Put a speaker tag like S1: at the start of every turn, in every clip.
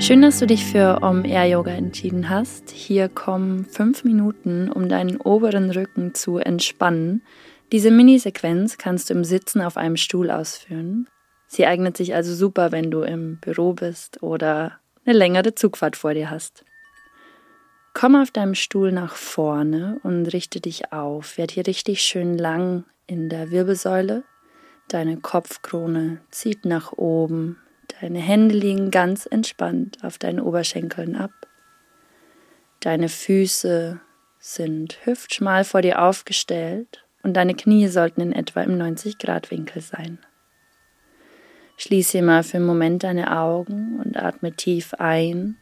S1: Schön, dass du dich für Om-Air-Yoga entschieden hast. Hier kommen 5 Minuten, um deinen oberen Rücken zu entspannen. Diese Minisequenz kannst du im Sitzen auf einem Stuhl ausführen. Sie eignet sich also super, wenn du im Büro bist oder eine längere Zugfahrt vor dir hast. Komm auf deinem Stuhl nach vorne und richte dich auf. Werd hier richtig schön lang in der Wirbelsäule. Deine Kopfkrone zieht nach oben. Deine Hände liegen ganz entspannt auf deinen Oberschenkeln ab. Deine Füße sind hüftschmal vor dir aufgestellt und deine Knie sollten in etwa im 90-Grad-Winkel sein. Schließ hier mal für einen Moment deine Augen und atme tief ein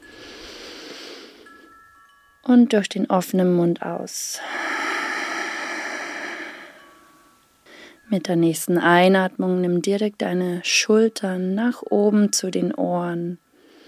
S1: und durch den offenen Mund aus. Mit der nächsten Einatmung nimm direkt deine Schultern nach oben zu den Ohren.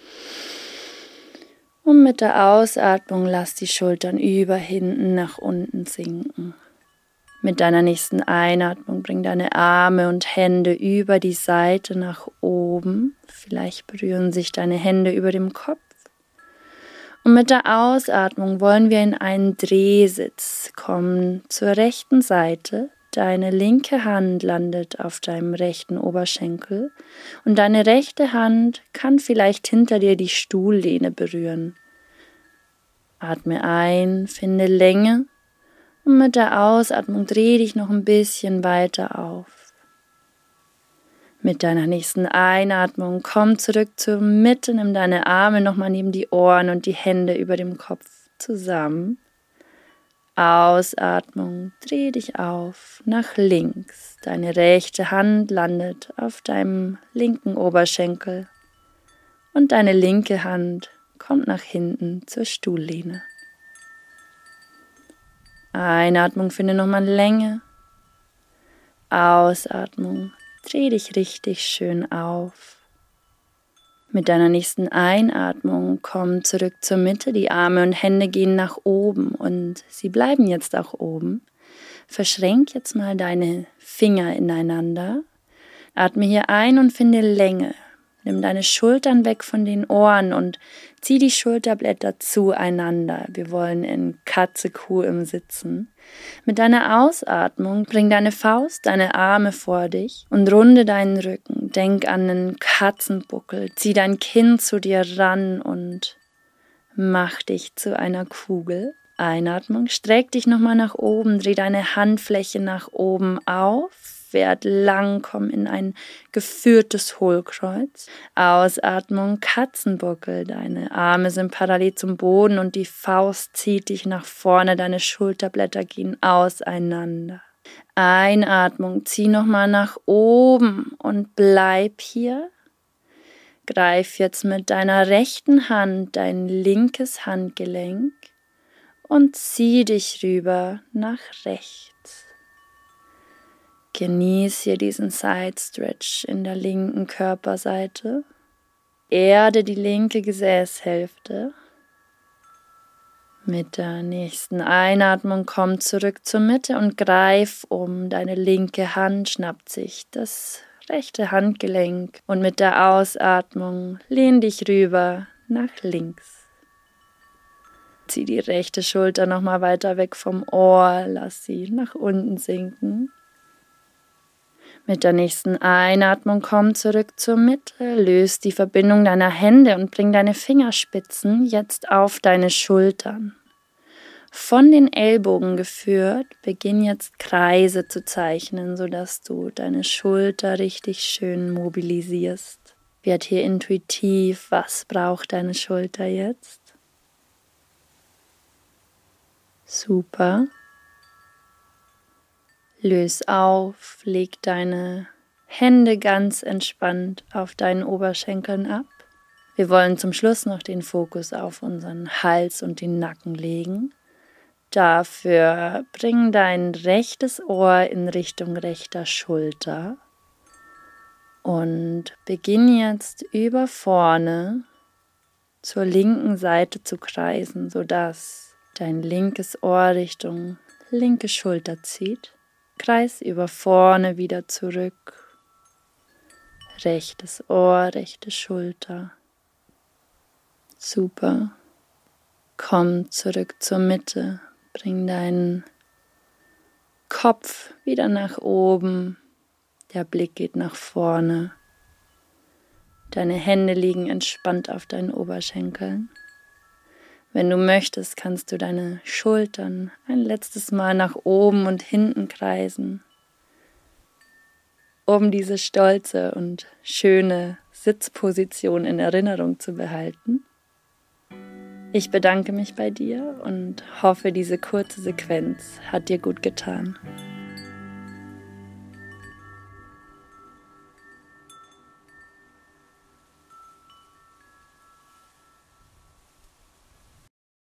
S1: Und mit der Ausatmung lass die Schultern über hinten nach unten sinken. Mit deiner nächsten Einatmung bring deine Arme und Hände über die Seite nach oben. Vielleicht berühren sich deine Hände über dem Kopf. Und mit der Ausatmung wollen wir in einen Drehsitz kommen zur rechten Seite. Deine linke Hand landet auf deinem rechten Oberschenkel und deine rechte Hand kann vielleicht hinter dir die Stuhllehne berühren. Atme ein, finde Länge und mit der Ausatmung dreh dich noch ein bisschen weiter auf. Mit deiner nächsten Einatmung komm zurück zur Mitte, nimm deine Arme nochmal neben die Ohren und die Hände über dem Kopf zusammen. Ausatmung, dreh dich auf nach links. Deine rechte Hand landet auf deinem linken Oberschenkel und deine linke Hand kommt nach hinten zur Stuhllehne. Einatmung, finde nochmal Länge. Ausatmung, dreh dich richtig schön auf. Mit deiner nächsten Einatmung komm zurück zur Mitte, die Arme und Hände gehen nach oben und sie bleiben jetzt auch oben. Verschränk jetzt mal deine Finger ineinander. Atme hier ein und finde Länge. Nimm deine Schultern weg von den Ohren und zieh die Schulterblätter zueinander. Wir wollen in Katze-Kuh im Sitzen. Mit deiner Ausatmung bring deine Faust, deine Arme vor dich und runde deinen Rücken. Denk an einen Katzenbuckel. Zieh dein Kinn zu dir ran und mach dich zu einer Kugel. Einatmung, streck dich nochmal nach oben, dreh deine Handfläche nach oben auf. Werd lang, komm in ein geführtes Hohlkreuz. Ausatmung, Katzenbuckel. Deine Arme sind parallel zum Boden und die Faust zieht dich nach vorne. Deine Schulterblätter gehen auseinander. Einatmung, zieh nochmal nach oben und bleib hier. Greif jetzt mit deiner rechten Hand dein linkes Handgelenk und zieh dich rüber nach rechts. Genieß hier diesen Side Stretch in der linken Körperseite. Erde die linke Gesäßhälfte. Mit der nächsten Einatmung komm zurück zur Mitte und greif um. Deine linke Hand schnappt sich das rechte Handgelenk und mit der Ausatmung lehn dich rüber nach links. Zieh die rechte Schulter nochmal weiter weg vom Ohr, lass sie nach unten sinken. Mit der nächsten Einatmung komm zurück zur Mitte, löse die Verbindung deiner Hände und bring deine Fingerspitzen jetzt auf deine Schultern. Von den Ellbogen geführt, beginn jetzt Kreise zu zeichnen, sodass du deine Schulter richtig schön mobilisierst. Werd hier intuitiv, was braucht deine Schulter jetzt? Super. Löse auf, leg deine Hände ganz entspannt auf deinen Oberschenkeln ab. Wir wollen zum Schluss noch den Fokus auf unseren Hals und den Nacken legen. Dafür bring dein rechtes Ohr in Richtung rechter Schulter und beginn jetzt über vorne zur linken Seite zu kreisen, sodass dein linkes Ohr Richtung linke Schulter zieht. Kreis über vorne wieder zurück. Rechtes Ohr, rechte Schulter. Super. Komm zurück zur Mitte. Bring deinen Kopf wieder nach oben. Der Blick geht nach vorne. Deine Hände liegen entspannt auf deinen Oberschenkeln. Wenn du möchtest, kannst du deine Schultern ein letztes Mal nach oben und hinten kreisen, um diese stolze und schöne Sitzposition in Erinnerung zu behalten. Ich bedanke mich bei dir und hoffe, diese kurze Sequenz hat dir gut getan.